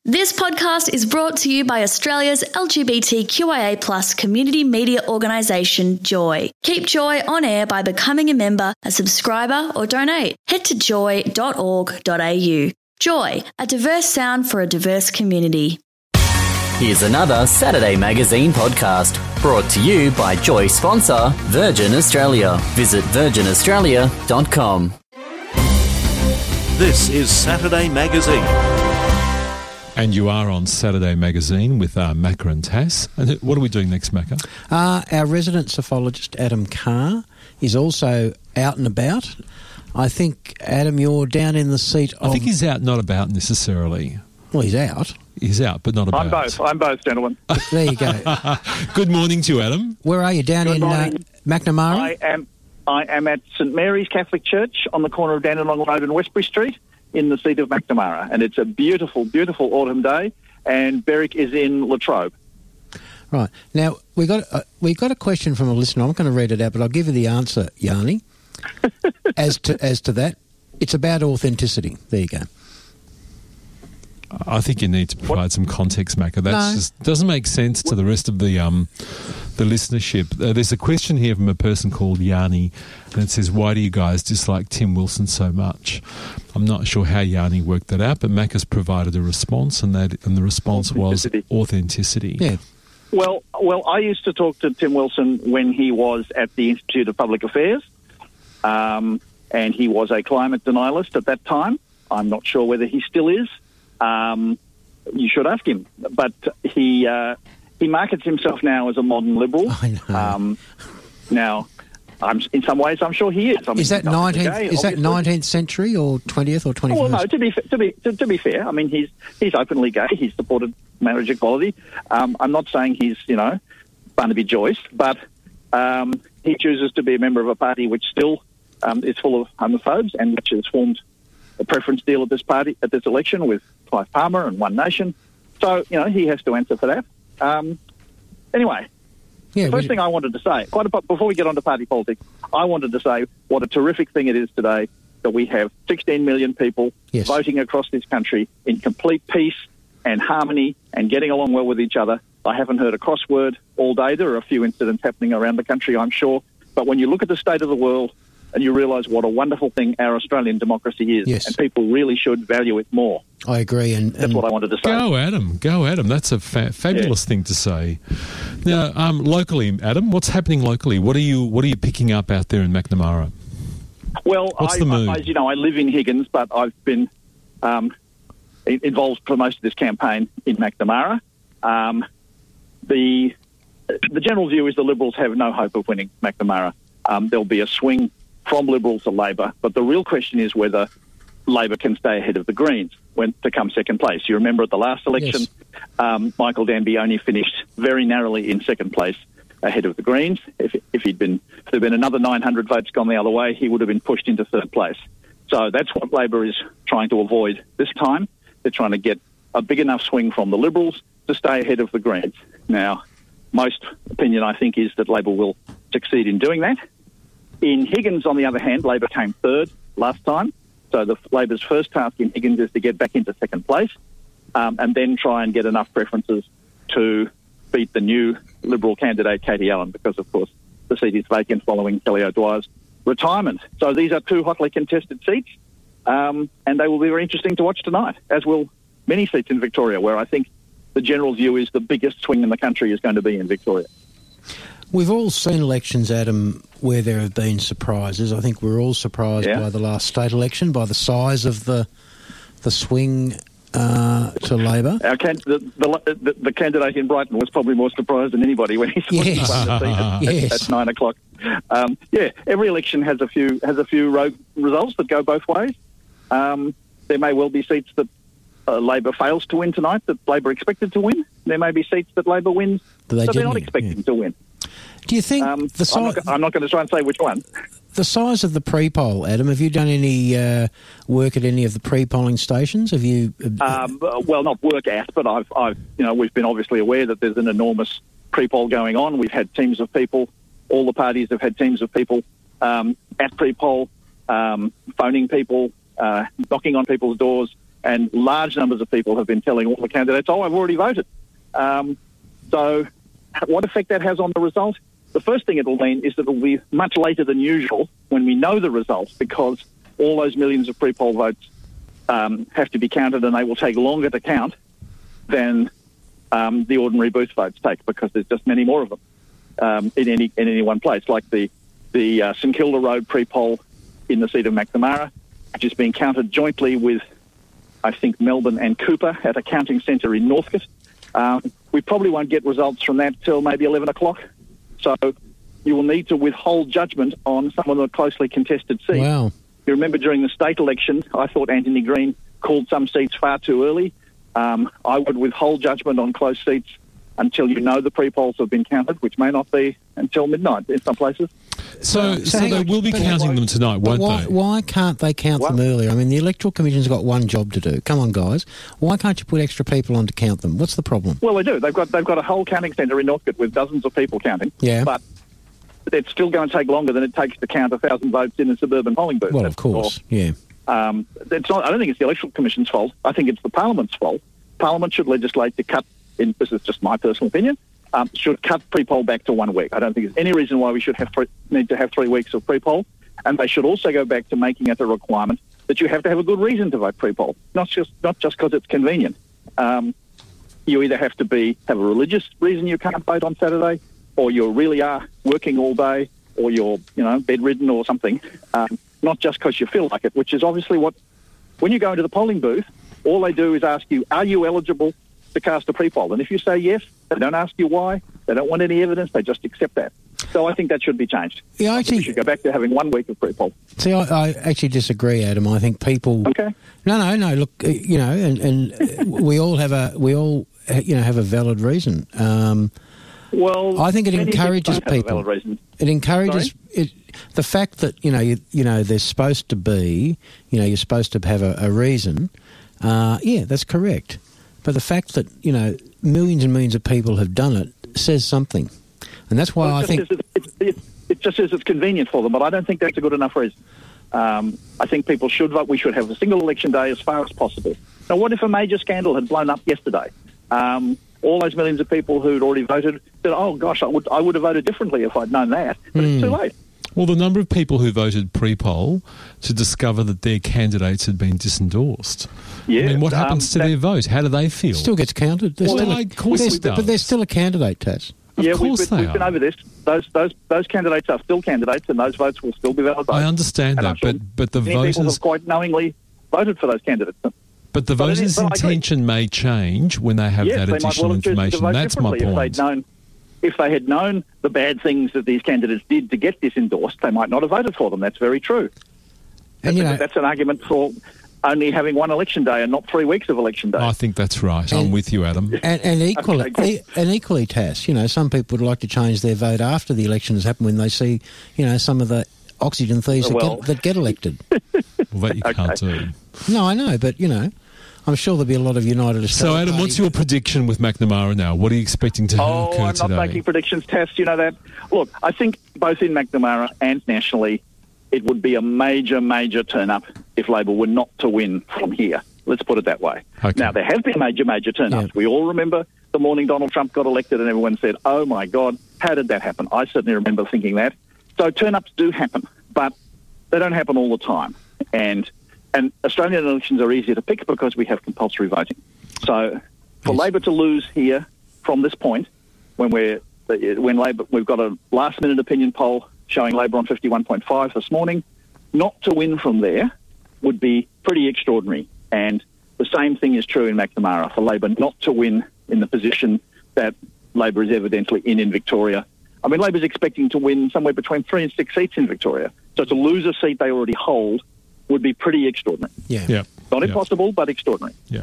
This podcast is brought to you by Australia's LGBTQIA+ community media organisation, Joy. Keep Joy on air by becoming a member, a subscriber or donate. Head to joy.org.au. Joy, a diverse sound for a diverse community. Here's another Saturday Magazine podcast brought to you by Joy sponsor Virgin Australia. Visit virginaustralia.com. This is Saturday Magazine. And you are on Saturday Magazine with Macca and Tass. And what are we doing next, Macca? Our resident psephologist, Adam Carr, is also out and about. I think, Adam, you're down in the seat of... I think he's out, not about necessarily. Well, he's out. He's out, but not about. I'm both, gentlemen. There you go. Good morning to you, Adam. Where are you? Down in McNamara? I am at St Mary's Catholic Church on the corner of Dandenong Road and Westbury Street, in the seat of McNamara, and it's a beautiful, beautiful autumn day, and Berwick is in Latrobe. Right. Now, we got a question from a listener. I'm going to read it out, but I'll give you the answer, Yanni, as to that. It's about authenticity. There you go. I think you need to provide some context, Macca. That just doesn't make sense to the rest of the listenership. There's a question here from a person called Yanni, and it says, why do you guys dislike Tim Wilson so much? I'm not sure how Yanni worked that out, but Macca's provided a response, and the response was authenticity. Yeah. Well, I used to talk to Tim Wilson when he was at the Institute of Public Affairs, and he was a climate denialist at that time. I'm not sure whether he still is. You should ask him. But he markets himself now as a modern liberal. I know. Now, in some ways, I'm sure he is. Is that 19th century or 20th or 21st? Well, no. To be fair, I mean he's openly gay. He's supported marriage equality. I'm not saying he's Barnaby Joyce, but he chooses to be a member of a party which still is full of homophobes and which has formed a preference deal at this election with Clive Palmer and One Nation. So, he has to answer for that. Anyway, first thing I wanted to say, before we get on to party politics, I wanted to say what a terrific thing it is today that we have 16 million people voting across this country in complete peace and harmony and getting along well with each other. I haven't heard a crossword all day. There are a few incidents happening around the country, I'm sure. But when you look at the state of the world, and you realise what a wonderful thing our Australian democracy is, and people really should value it more. I agree, and that's what I wanted to say. Go Adam. That's a fabulous thing to say. Now, locally, Adam, what's happening locally? What are you picking up out there in McNamara? Well, what's the mood? As you know, I live in Higgins, but I've been involved for most of this campaign in McNamara. The general view is the Liberals have no hope of winning McNamara. There'll be a swing from Liberal to Labor, but the real question is whether Labor can stay ahead of the Greens to come second place. You remember at the last election, Michael Danby only finished very narrowly in second place ahead of the Greens. If there'd been another 900 votes gone the other way, he would have been pushed into third place. So that's what Labor is trying to avoid this time. They're trying to get a big enough swing from the Liberals to stay ahead of the Greens. Now, most opinion, I think, is that Labor will succeed in doing that. In Higgins, on the other hand, Labor came third last time. So Labor's first task in Higgins is to get back into second place and then try and get enough preferences to beat the new Liberal candidate, Katie Allen, because, of course, the seat is vacant following Kelly O'Dwyer's retirement. So these are two hotly contested seats, and they will be very interesting to watch tonight, as will many seats in Victoria, where I think the general view is the biggest swing in the country is going to be in Victoria. We've all seen elections, Adam, where there have been surprises. I think we're all surprised by the last state election, by the size of the swing to Labor. The candidate in Brighton was probably more surprised than anybody when he saw the seat at 9 o'clock. Every election has a few rogue results that go both ways. There may well be seats that Labor fails to win tonight that Labor expected to win. There may be seats that Labor wins that they're not expecting to win. Do you think I'm not going to try and say which one. The size of the pre-poll, Adam, have you done any work at any of the pre-polling stations? Have you? Well, not work at, but we've been obviously aware that there's an enormous pre-poll going on. We've had teams of people. All the parties have had teams of people at pre-poll, phoning people, knocking on people's doors, And large numbers of people have been telling all the candidates, I've already voted. So what effect that has on the result? The first thing it'll mean is that it'll be much later than usual when we know the results, because all those millions of pre-poll votes have to be counted, and they will take longer to count than the ordinary booth votes take, because there's just many more of them in any one place. Like the St Kilda Road pre-poll in the seat of Macnamara, which is being counted jointly with, I think, Melbourne and Cooper at a counting centre in Northcote. We probably won't get results from that till maybe 11 o'clock. So you will need to withhold judgment on some of the closely contested seats. Wow. You remember during the state election, I thought Anthony Green called some seats far too early. I would withhold judgment on close seats until you know the pre-polls have been counted, which may not be until midnight in some places. So they will be counting them tonight, won't they? Why can't they count them earlier? I mean, the Electoral Commission's got one job to do. Come on, guys. Why can't you put extra people on to count them? What's the problem? Well, they do. They've got a whole counting centre in Northcote with dozens of people counting. Yeah. But it's still going to take longer than it takes to count 1,000 votes in a suburban polling booth. Well, of course, yeah. It's not. I don't think it's the Electoral Commission's fault. I think it's the Parliament's fault. Parliament should legislate to cut, this is just my personal opinion, should cut pre-poll back to 1 week. I don't think there's any reason why we should need to have 3 weeks of pre-poll. And they should also go back to making it a requirement that you have to have a good reason to vote pre-poll, not just because it's convenient. You either have to have a religious reason you can't vote on Saturday, or you really are working all day, or you're bedridden or something, not just because you feel like it, which is obviously when you go into the polling booth, all they do is ask you, are you eligible to cast a pre-poll? And if you say yes, they don't ask you why. They don't want any evidence. They just accept that. So I think that should be changed. Yeah, we should go back to having 1 week of pre-poll. See, I actually disagree, Adam. I think people... Okay. No. Look, and we all have a valid reason. Well, I think it encourages people. Have a valid reason. It encourages the fact that there's supposed to be, you're supposed to have a reason. That's correct. But the fact that millions and millions of people have done it says something, and that's why I think it just says it's convenient for them. But I don't think that's a good enough reason. I think people should vote. We should have a single election day as far as possible. Now, what if a major scandal had blown up yesterday? All those millions of people who'd already voted said, "Oh gosh, I would have voted differently if I'd known that." But it's too late. Well, the number of people who voted pre-poll to discover that their candidates had been disendorsed. Yeah, I mean, what happens to their vote? How do they feel? Still gets counted. But they're still a candidate, Taz. We've been over this. Those candidates are still candidates, and those votes will still be valid votes. I understand that, but the voters people have quite knowingly voted for those candidates. But the voters' intention may change when they have that additional information. That's my point. If they had known the bad things that these candidates did to get disendorsed, they might not have voted for them. That's very true. And that's an argument for only having one election day and not 3 weeks of election day. I think that's right. I'm with you, Adam. And equally, Taz, some people would like to change their vote after the elections happen when they see, some of the oxygen thieves that get elected. Well, that you can't do. No, I know, but, I'm sure there'll be a lot of United Australia. So, Adam, what's your prediction with Macnamara now? What are you expecting to occur today? I'm not making predictions, Tess. You know that. Look, I think both in Macnamara and nationally, it would be a major, major turn-up if Labor were not to win from here. Let's put it that way. Okay. Now, there have been major, major turn-ups. Yeah. We all remember the morning Donald Trump got elected and everyone said, oh, my God, how did that happen? I certainly remember thinking that. So turn-ups do happen, but they don't happen all the time. And Australian elections are easier to pick because we have compulsory voting. So for Labor to lose here from this point, when Labor, we've got a last-minute opinion poll showing Labor on 51.5 this morning, not to win from there would be pretty extraordinary. And the same thing is true in Macnamara. For Labor not to win in the position that Labor is evidently in Victoria. I mean, Labor's expecting to win somewhere between 3 and 6 seats in Victoria. So to lose a seat they already hold would be pretty extraordinary. Yeah. Not impossible, but extraordinary. Yeah.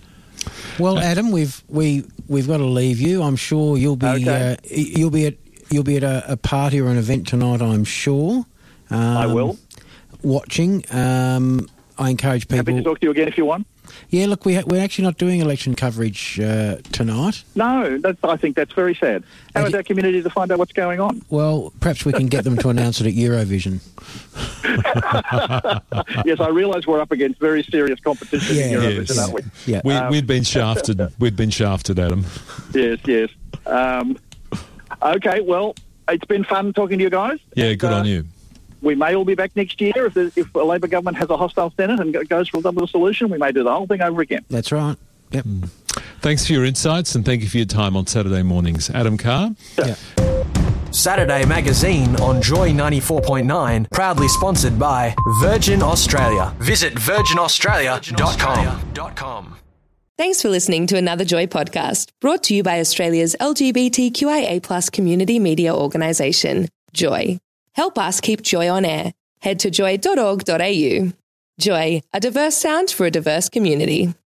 Well, Adam, we've got to leave you. I'm sure you'll be you'll be at a party or an event tonight. I'm sure. I will. Watching. I encourage people. Happy to talk to you again if you want. Yeah, look, we're actually not doing election coverage tonight. No, I think that's very sad. How is our community to find out what's going on? Well, perhaps we can get them to announce it at Eurovision. Yes, I realise we're up against very serious competition in Eurovision, aren't we? Yeah. We'd been shafted. We'd been shafted, Adam. Yes. Okay, well, it's been fun talking to you guys. Yeah, good on you. We may all be back next year if a Labor government has a hostile Senate and goes for a double solution. We may do the whole thing over again. That's right. Yep. Thanks for your insights and thank you for your time on Saturday mornings. Adam Carr. Yeah. Saturday Magazine on Joy 94.9, proudly sponsored by Virgin Australia. Visit virginaustralia.com. Thanks for listening to another Joy podcast, brought to you by Australia's LGBTQIA+ community media organisation, Joy. Help us keep Joy on air. Head to joy.org.au. Joy, a diverse sound for a diverse community.